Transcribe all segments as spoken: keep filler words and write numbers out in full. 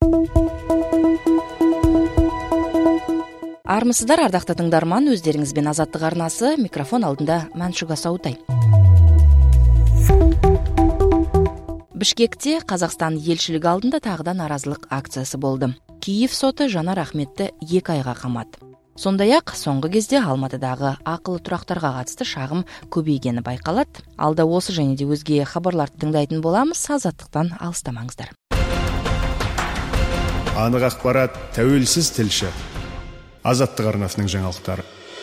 Армысыздар, ардакты тыңдарман, өздеріңізбен Азаттык арнасы, микрофон алдында Маншуга Саутай. Бишкекте Казакстан элчилиги алдында тагыдан наразылык акциясы болды. Киев соты Жанар Ахметти эки айга камады. Сондай-ак соңғы кезде Алматыдагы акылы турактарга катысты шагым көбөйгени байкалат. Алда осы және де өзге хабарларды тыңдайтын боламыз. Азаттыктан алыстамаңыздар. Анық ақпарат, тәуелсіз тілші. Азаттык арнасының жаңалықтары.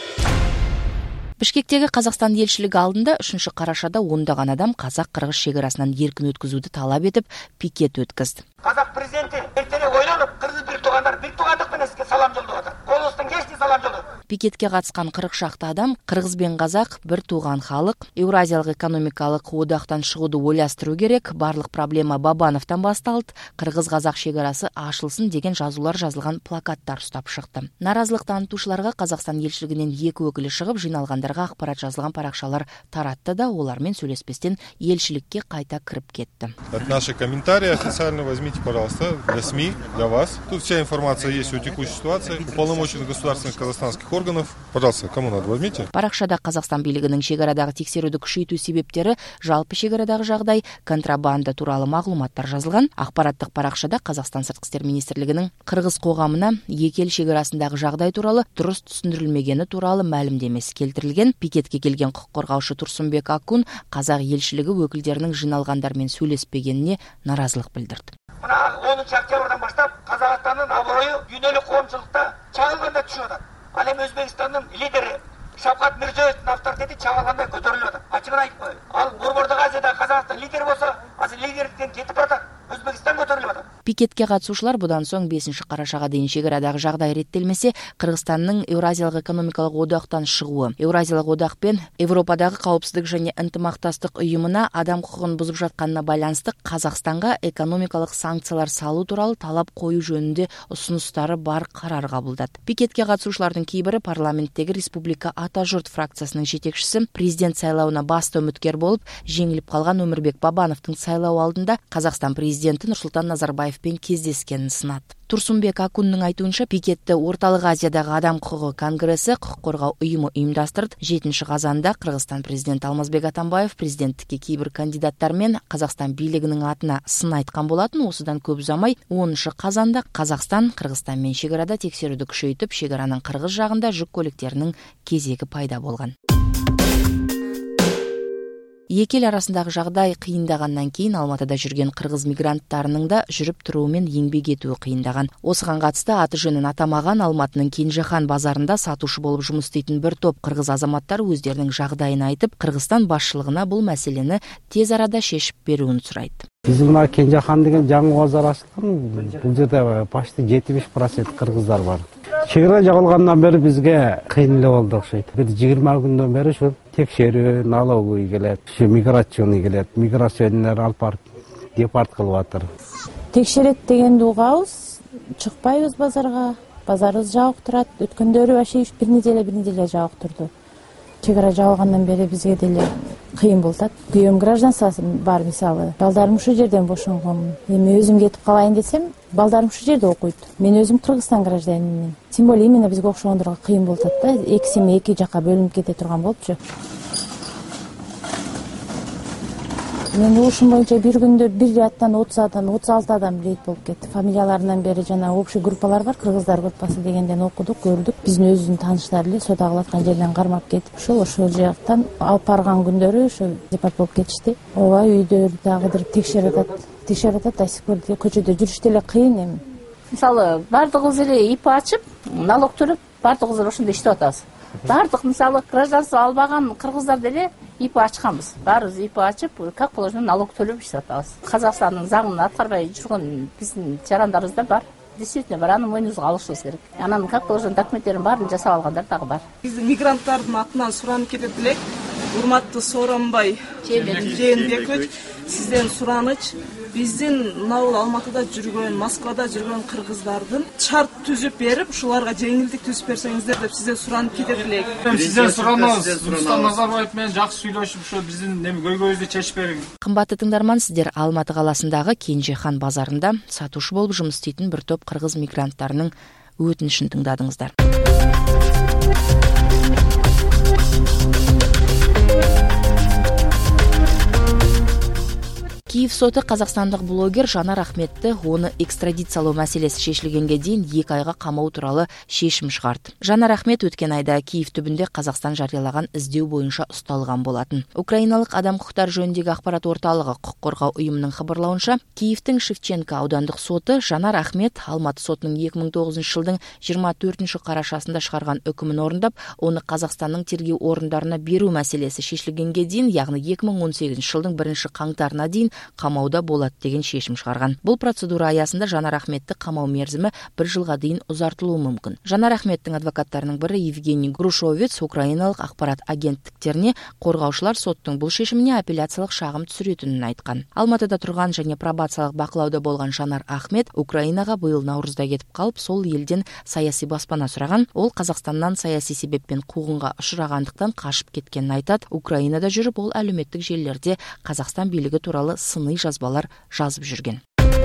Бишкектеги Казакстан элчилиги алдында үчүнчү карашада ондогон адам казак-кыргыз шегарасынан эркин өткүзүүдү талап этип пикет өткөздү. Казак президенти эртене ойлонуп, кыргыз бир туугандар бир туугандык менен сизге салам жолдоп атат. Колубуздун кечти салам жолдоп. Пикетке катышкан кырк шакты адам кыргыз бен казак бир тууган халык, Евразиялык экономикалык одактан чыгууду ойластыруу керек, барлык проблема Бабановдон башталды, кыргыз-казак шегарасы ашылсын деген жазуулар жазылган плакаттар уштап чыкты. Наразылык танытуучуларга Казакстан элчилигинин эки өкүлү чыгып, жиналгандарга акпарат жазылган паракчалар таратты да, олар менен сүйлөшпестен элчиликке кайта кирип кетти. Это наши комментарии официально возьмите, пожалуйста, для СМИ, для вас. Тут вся информация есть о текущей ситуации. Уполномоченных государственных казахстанских органов. Пожалуйста, кому надо, возьмите. Паракшада Казакстан бийлигинин чегарадагы текшерүүдү күчөйтүү себептери, жалпы чегарадагы жагдай, контрабанда тууралуу маалыматтар жазылган. Акпараттык паракшада Казакстан сырткы иштер министрлигинин кыргыз когамына эки эл чегарасындагы жагдай тууралуу туруз түшүндүрүлмөгени тууралуу маалимдемеси келтирилген. Пикетке келген укук коргоочу Турсунбек Акун казак элчилиги өкүлдөрүнүн жиналгандар менен сүйлөшпегенине наразылык билдирди. Мына онунчу октябрдан баштап Казакстандын аброю күнөлүк коомчулукта чагылганда түшүп атат. Ал эми Өзбекстандын лидери Шавкат Мирзиёевдин авторитети чагылгандай көтөрүлүп атат. Ачыгын айтып коеюн. Ал Борбордук Азияда Казакстан лидер болсо, азыр лидерликтен кетип атат. Өзбекстан көтөрүлүп атат. Пикетке катышуучулар будан соң бешинчи карашага дейин чегарадагы жагдай реттелмесе, Кыргызстандын Евразиялык экономикалык одактан чыгуу, Евразиялык одак пен Европадагы каопсуздук жана ынтымакташтык уюмуна адам укугун бузуп жатканына байланыштуу Казакстанга экономикалык санкциялар салуу тууралуу талап коюу жөнүндө усунустары бар карар кабылдады. Пикетке катышуучулардын кейбири парламенттеги Республика Ата Журт фракциясынын жетекчиси, президент сайлауына басты үмүткер болуп, жеңилип калган Өмүрбек Бабановдун сайлоо алдында Казакстан президенти Нурсултан Назарбаев пен кездескенин сынады. Турсунбек Акуннун айтуунча, пикетти Орталык Азиядагы адам укугу конгресси укук коргоо уюму уюмдаштырды. жетинчи казанда Кыргызстан президенти Алмазбек Атамбаев президенттикке кейбир кандидаттар менен Казакстан бийлигинин атына сын айткан болатын. Осудан көп узамай онунчу казанда Казакстан Кыргызстан менен чегарада текшерүүдү күчөйтүп, чегаранын кыргыз жагында жүк көлүктөрүнүн кезеги пайда болгон. Эки эл арасындагы жагдай кыйындагандан кийин Алматыда жүргөн кыргыз мигранттарынын да жүрүп туруу менен эмгек этүү кыйындаган. Осыга катысты аты жөнүн атамаган Алматынын Кенжехан базарында сатуушу болуп жумуш иштейтин бир топ кыргыз азаматтары өздеринин жагдайын айтып, Кыргызстан башчылыгына бул маселени тез арада шешип берүүнү сурайт. Биздин мына Кенжехан деген жаңы базар ачылган. Бул жерде почти жетимиш процент кыргыздар бар. Чегара жабылгандан бери бизге кыйын эле болду окшойт. Бир жыйырма күндөн бери ушу текшерүү, налоговый келет, ушу миграционный келет, миграционер алып барып депорт кылып атыр. Текшерет дегенди угабыз, чыкпайбыз базарга. Базарыбыз жабык турат. Өткөндөрү вообще бир неделе бир неделе жабык турду. Чегара жабылгандан бери бизге деле кыйын болот. Күйөөм гражданствосы бар, мисалы. Балдарым ушул жерден бошонгон. Эми өзүм кетип калайын десем, балдарым ушул жерде окуйт. Мен өзүм Кыргызстан гражданинимин. Тем более именно бизге окшогондорго кыйын болот да. Эки семья эки жакка бөлүнүп кете турган болупчу. Мен ушун боюнча бир күндө бир аттан отуз адам, отуз алты адам рейд болуп кетти. Фамилияларынан бери жана общий группалар бар, кыргыздар группасы дегенден окудук, көрдүк. Биздин өзүбүздүн тааныштар эле соода кылаткан жерден кармап кетип, ошол ошол жактан алып барган күндөрү ошо депорт болуп кетишти. Ооба, үйдө дагы бир текшерип атат. Текшерип атат, до сих пор көчөдө жүрүш деле кыйын эми. Мисалы, бардыгыбыз эле ИП ачып, налог төлөп, бардыгыбыз эле ошондо иштеп атабыз. Бардык мисалы гражданство албаган кыргыздар деле ИП ачканбыз. Баарыбыз ИП ачып, как положено налог төлөп иштеп атабыз. Казакстандын заңын аткарбай жүргөн биздин жарандарыбыз да бар. Действительно бар, аны мойнубузга алышыбыз керек. Анан как положено документтерин баарын жасап алгандар дагы бар. Биз мигранттардын атынан суранып кетет элек. Урматтуу Сооронбай Жээнбекович, сизден сураныч, биздин мына Алматыда жүргөн, Москвада жүргөн кыргыздардын шарт түзүп берип, ушуларга жеңилдик түзүп берсеңиздер деп сизден суранып кетет элек. Сизден суранабыз. Нурсултан Назарбаев менен жакшы сүйлөшүп, ошо биздин неме көйгөйүбүздү чечип бериң. Кымбатты тыңдарман, сиздер Алматы каласындагы Кенжехан базарында сатуушу болуп жұмыс істейтін бір топ кыргыз мигранттарынын өтүнүшүн тыңдадыңыздар. Киев соты казакстандык блогер Жанар Ахметти оны экстрадициялоо маселеси чечилгенге дейин эки айга камоо тууралуу чечим чыгарды. Жанар Ахмет өткөн айда Киев түбүндө Казакстан жарыялаган издөө боюнча укталган болатын. Украиналык адам укуктары жөнүндөгү акпарат орталыгы укук коргоо уюмунун кабарлауынча, Киевдин Шевченко аудандык соты Жанар Ахмет Алматы сотунун эки миң тогузунчу жылдын жыйырма төртүнчү карашасында чыгарган өкүмүн орундап, оны Казакстандын тергөө орундарына берүү маселеси чечилгенге дейин, ягны эки миң он сегизинчи жылдын биринчи каңтарына дейин камауда болот деген чечим чыгарган. Бул процедура аясында Жанар Ахметти камоо мерзими бир жылга дейин узартылуу мүмкүн. Жанар Ахметтин адвокаттарынын бири Евгений Грушовец украиналык акпарат агенттиктерине коргоочулар соттун бул чечимине апелляциялык шагым түзүрөтүнүн айткан. Алматыда турган жана пробациялык бакылауда болгон Жанар Ахмет Украинага быйыл наурузда кетип калып, сол элден саясий баспана сураган. Ол Казакстандан саясий себеппен куугунга учурагандыктан качып кеткенин айтат. Украинада жүрүп, ол әлеуметтик желилерде Казакстан бийлиги тууралуу сыный жазбалар жазып жүрген.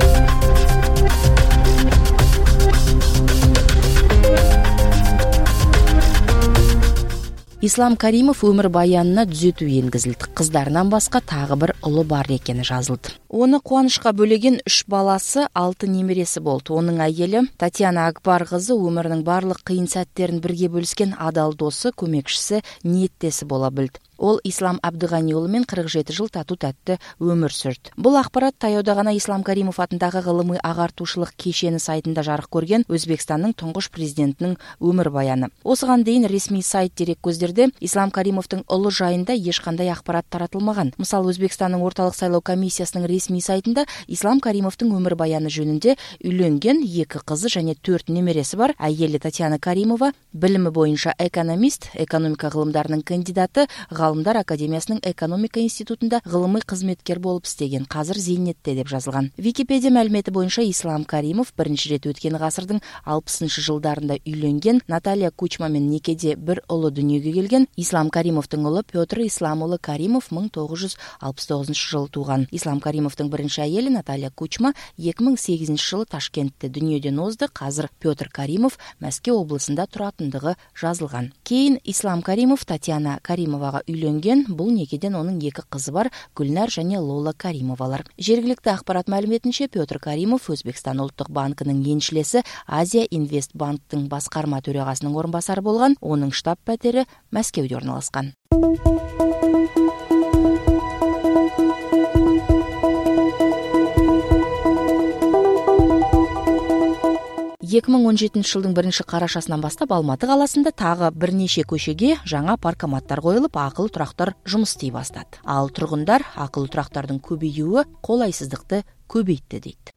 Ислам Каримов өмір баянына түзөтүү энгизилди. Кыздарынан башка тагы бир улу бар экени жазылды. Оны кубанычка бөлеген үч баласы, алты немереси болду. Онун айели Татьяна Акбар кызы өмүрүнүн барлык кыйын сәттерин бирге бөлүскөн адал досу, көмөкчүсү, ниеттеси боло билди. Ол Ислам Абдыгани уулу менен кырк жети жыл татуу-таттуу өмүр сүрдү. Бул акпарат таяуда гана Ислам Каримов атындагы гылымый агартуучулук кешени сайтында жарык көргөн Өзбекстандын туңгуш президентинин өмүр баяны. Осуган дейин ресми сайт дерек көздөрдө Ислам Каримовдун улу жайында эч кандай акпарат таратылмаган. Мисалы, Өзбекстандын орталык сайлоо комиссиясынын ресми сайтында Ислам Каримовдун өмүр баяны жөнүндө үйлөнгөн, эки кызы жана төрт немереси бар. Айели Татьяна Каримова билими боюнча экономист, экономика кылымдарынын кандидаты, Галымдар академиясынын экономика институтунда гылымый кызметкер болуп иштеген, казыр Зейнетте деп жазылган. Википедия маалимети боюнча Ислам Каримов биринчи ирет өткөн гасырдын алпысынчы жылдарында үйлөнгөн, Наталья Кучма менен некеде бир улу дүнүйөгө келген. Ислам Каримовдун улу Петр Ислам уулу Каримов миң тогуз жүз алпыс тогузунчу жылы тууган. Ислам Каримовдун биринчи айели Наталья Кучма эки миң сегизинчи жылы Ташкентте дүнүйөдөн озду. Казыр Петр Каримов Мәскеу облусунда туратындыгы жазылган. Кийин Ислам Каримов Татьяна Каримовага үйлөнгөн. Бул некеден онун эки кызы бар, Гүлнар жана Лола Каримовалар. Жергиликтүү акпарат маалиметинче, Петр Каримов Өзбекстан улуттук банкынын енчилеси, Азия Инвест банктын баскарма төрагасынын орун басары болгон. Онун штаб пәтери Мәскеуде орналаскан. эки миң он жетинчи жылдын биринчи карашасынан баштап Алматы каласында тагы бир нече көчөгө жаңа паркоматтар коюлуп, акылуу турактар жумуш істей баштады. Ал тургундар акылуу турактардын көбөйүүгө колайсыздыкты көбөйттү дейт.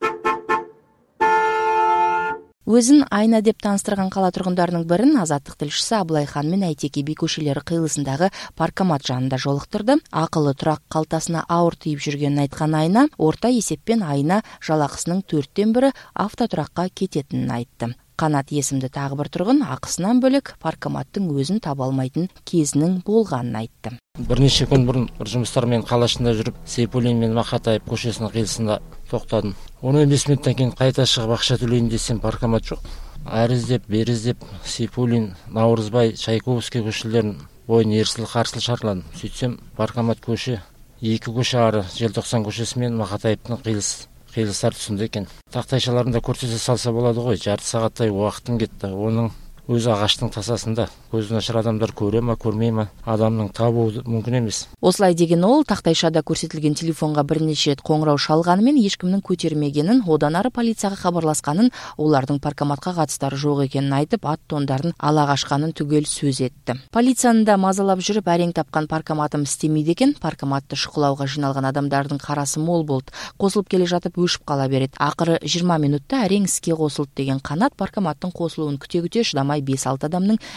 Өзүн айна деп таныстырган кала тургундарынын бирин Азаттык тилчиси Абылайхан менен Айтеке би көчөлөрү кыйылысындагы паркомат жанында жолуктурду. Акылуу турак калтасына ауыр тийип жүргөнүн айткан Айна орто эсеппен айына жалакысынын төрттөн бири автотуракка кететинин айтты. Канат эсимди тагы бир тургун акысынан бөлөк паркоматтын өзүн таба алмайтын кезинин болгонун айтты. Бир нече күн мурун бир жумуштар менен кала ичинде жүрүп, Сейпулин менен Макатаев көчөсүнүн кыйылысында токтодум. он беш мүнөттөн кийин кайта чыгып акча төлөйүн десем, паркомат жок. Ары издеп, бери издеп, Сейпулин, Наурызбай, Чайковский көчөлөрүнүн боюна эрсил-карсыл шарладым. Сөйтсөм, паркомат көчө эки көчө ары Желтоқсан көчөсү менен Макатаевдин кыйылысы кыйылыстар түшүндө экен. Тактайчаларында көрсөтө салса болот го, жарты сааттай убактым кетти. Онун өзү агаштын тасасында. Көзүн ачар адамдар көрө ма, көрмөй ма, адамдын табуу мүмкүн эмес. Осылай деген ол тактайшада көрсөтүлгөн телефонго бир нече рет коңгуроо шалганы менен эч кимдин көтөрмөгөнүн, одан ары полицияга кабарласканын, улардын паркоматка катыштары жок экенин айтып, ат тондарын ала качканын түгөл сөз этти. Полициянын да мазалап жүрүп, арең тапкан паркоматым истемейт экен. Паркоматты шукулауга жиналган адамдардын карасы мол болду. Косулуп келе жатып өшүп кала берет. Акыры жыйырма мүнөттө арең иске косулду деген Канат паркоматтын косулуун күтө-күтө шыдамай беш алты адамдын кетип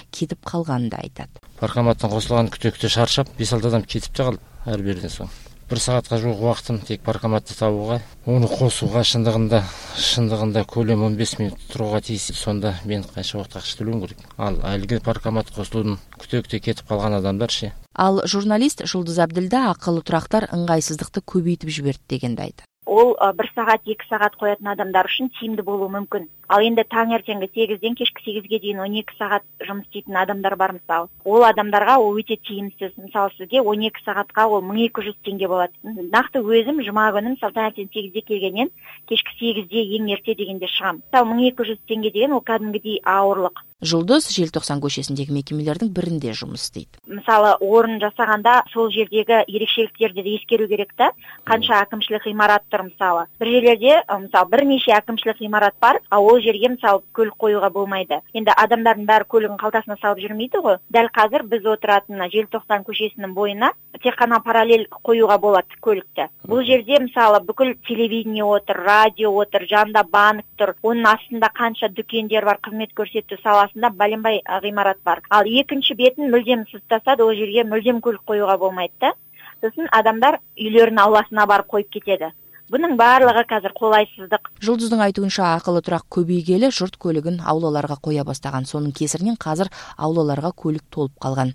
қалғанын да айтады. Паркоматтан қосылған күтекте шаршап, бес алты адам кетіп те қалды әр берден соң. Бір сағатқа жуық уақытым тек паркоматты табуға, оны қосуға шындығында, шындығында көлем он бес минут тұруға тиіс. Сонда мен қанша уақыт ақша төлеуім керек. Ал әлгі паркомат қосылудың күтекте кетіп қалған адамдар ше. Ал журналист Жұлдыз Әбділда ақылы тұрақтар ыңғайсыздықты көбейтіп жіберді дегенді айтады. Ол бір сағат, екі сағат қоятын адамдар үшін тиімді болуы мүмкін. Ал енді таңертеңгі сегізден кешкі сегізге дейін он екі сағат жұмыс істейтін адамдар бар мысалы. Ол адамдарға ол өте тиімсіз. Мысалы сізге он екі сағатқа ол мың екі жүз теңге болады. Нақты өзім жұма күні мысалы таңертең сегізде келгеннен кешкі сегізде ең ерте дегенде шығам. Мысалы мың екі жүз теңге деген ол кәдімгідей ауырлық. Жұлдыз Желтоқсан көшесіндегі мекемелердің бірінде жұмыс істейді. Мысалы орын жасағанда сол жердегі ерекшеліктерді де ескеру керек та, қанша әкімшілік ғимарат тұр мысалы. Бір жерлерде мысалы бірнеше әкімшілік ғимарат бар, ал ол жерге мысалы көлік қоюға болмайды. Енді адамдардың бәрі көлігін қалтасына салып жүрмейді ғой. Дәл қазір біз отыратын Желтоқсан көшесінің бойына тек қана параллель қоюға болады көлікті. Бұл жерде мысалы бүкіл телевидение отыр, радио отыр, жанында банк тұр. Оның астында қанша дүкендер бар, қызмет көрсету саласында бәленбай ғимарат бар. Ал екінші бетін мүлдем сызтасады, ол жерге мүлдем көлік қоюға болмайды да. Сосын адамдар үйлерінің ауласына барып қойып кетеді. Бұның барлығы қазір қолайсыздық. Жұлдыздың айтуынша ақылы тұрақ көбейгелі жұрт көлігін аулаларға қоя бастаған. Соның кесірінен қазір аулаларға көлік толып қалған.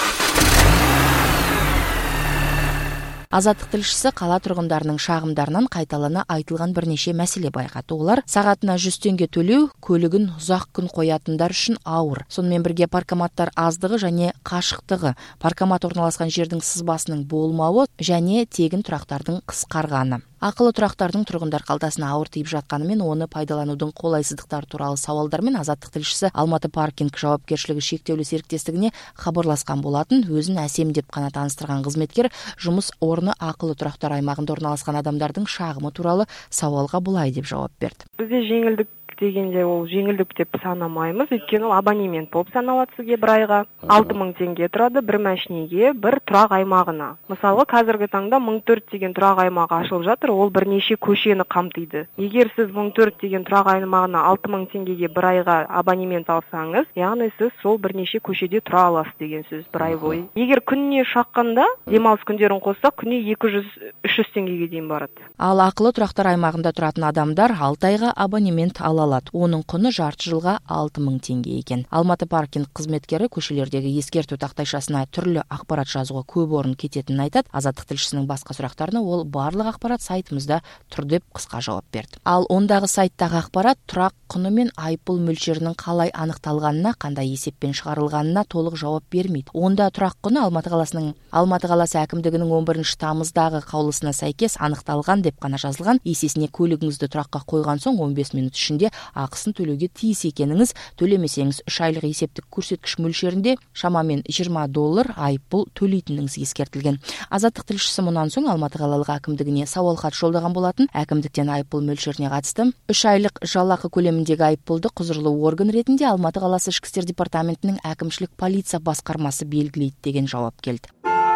Азаттық тілшісі қала тұрғындарының шағымдарынан қайталана айтылған бірнеше мәселе байқады. Олар сағатына жүз теңге төлеу, көлігін ұзақ күн қоятындар үшін ауыр. Сонымен бірге паркоматтар аздығы және қашықтығы, паркомат орналасқан жердің сызбасының болмауы және тегін тұрақтардың қысқарғаны. Ақылы тұрақтардың тұрғындар қалтасына ауыр тиіп жатқанымен оны пайдаланудың қолайсыздықтары туралы сауалдармен Азаттық тілшісі Алматы паркинг жауапкершілігі шектеулі серіктестігіне хабарласқан болатын. Өзін әсем деп қана таныстырған қызметкер жұмыс орны ақылы тұрақтар аймағында орналасқан адамдардың шағымы туралы сауалға былай деп жауап берді. Бізде жеңілдік дегенде ол жеңілдік деп санамаймыз, өйткені ол абонемент болып саналады сізге бір айға. алты мың теңге тұрады бір машинеге, бір тұрақ аймағына. Мысалы, қазіргі таңда мың төрт деген тұрақ аймағы ашылып жатыр, ол бірнеше көшені қамтиды. Егер сіз мың төрт деген тұрақ аймағына алты мың теңгеге бір айға абонемент алсаңыз, яғни сіз сол бірнеше көшеде тұра аласыз деген сөз бір ай бойы. Егер күніне шаққанда, демалыс күндерін қоссақ, күніне екі жүз үш жүз теңгеге дейін барады. Ал ақылы тұрақтар аймағында тұратын адамдар алты айға абонемент ала алады. Оның құны жарты жылға алты мың теңге екен. Алматы паркинг қызметкері көшелердегі ескерту тақтайшасына түрлі ақпарат жазуға көп орын кететінін айтады. Азаттық тілшісінің басқа сұрақтарына ол барлық ақпарат сайтымызда тұр деп қысқа жауап берді. Ал ондағы сайттағы ақпарат тұрақ құны мен айыппұл мөлшерінің қалай анықталғанына, қандай есеппен шығарылғанына толық жауап бермейді. Онда тұрақ құны Алматы қаласының Алматы қаласы әкімдігінің он бірінші тамыздағы қаулысына сәйкес анықталған деп қана жазылған. Есесіне көлігіңізді тұраққа қойған соң он бес минут ішінде ақысын төлеуге тиіс екеніңіз, төлемесеңіз үш айлық есептік көрсеткіш мөлшерінде шамамен жиырма доллар айыппұл төлейтініңіз ескертілген. Азаттық тілшісі мұнан соң Алматы қалалық әкімдігіне сауалхат жолдаған болатын. Әкімдіктен айыппұл мөлшеріне қатысты үш айлық жалақы көлеміндегі айыппұлды құзырлы орган ретінде Алматы қаласы ішкі істер департаментінің әкімшілік полиция басқармасы белгілейді деген жауап келді.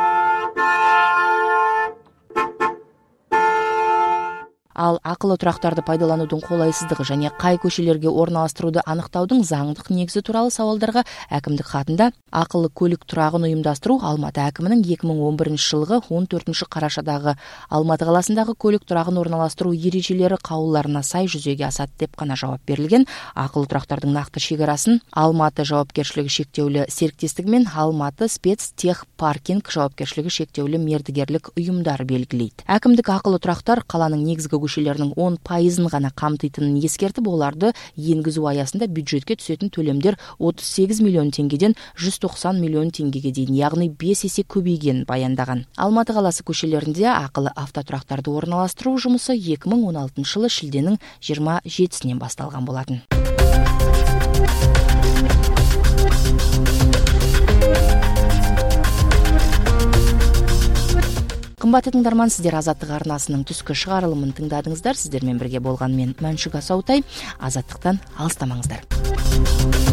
Ал ақылы тұрақтарды пайдаланудың қолайсыздығы және қай көшелерге орналастыруды анықтаудың заңдық негізі туралы сауалдарға әкімдік хатында ақылы көлік тұрағын ұйымдастыру Алматы әкімінің екі мың он бірінші жылғы он төртінші қарашадағы Алматы қаласындағы көлік тұрағын орналастыру ережелері қаулыларына сай жүзеге асады деп қана жауап берілген. Ақылы тұрақтардың нақты шекарасын Алматы жауапкершілігі шектеулі серіктестігі мен Алматы спецтехпаркинг жауапкершілігі шектеулі мердігерлік ұйымдар белгілейді. Әкімдік ақылы тұрақтар қаланың негізгі көшелерінің он пайызын ғана қамтитынын ескертіп, оларды енгізу аясында бюджетке түсетін төлемдер отыз сегіз миллион теңгеден жүз тоқсан миллион теңгеге дейін, яғни бес есе көбейгенін баяндаған. Алматы қаласы көшелерінде ақылы автотұрақтарды орналастыру жұмысы екі мың он алтыншы жылы шілденің жиырма жетісінен басталған болатын. Қымбатты тыңдарман, сіздер Азаттық арнасының түскі шығарылымын тыңдадыңыздар. Сіздермен бірге болған мен Мәншүк Асаутай. Азаттықтан алыстамаңыздар.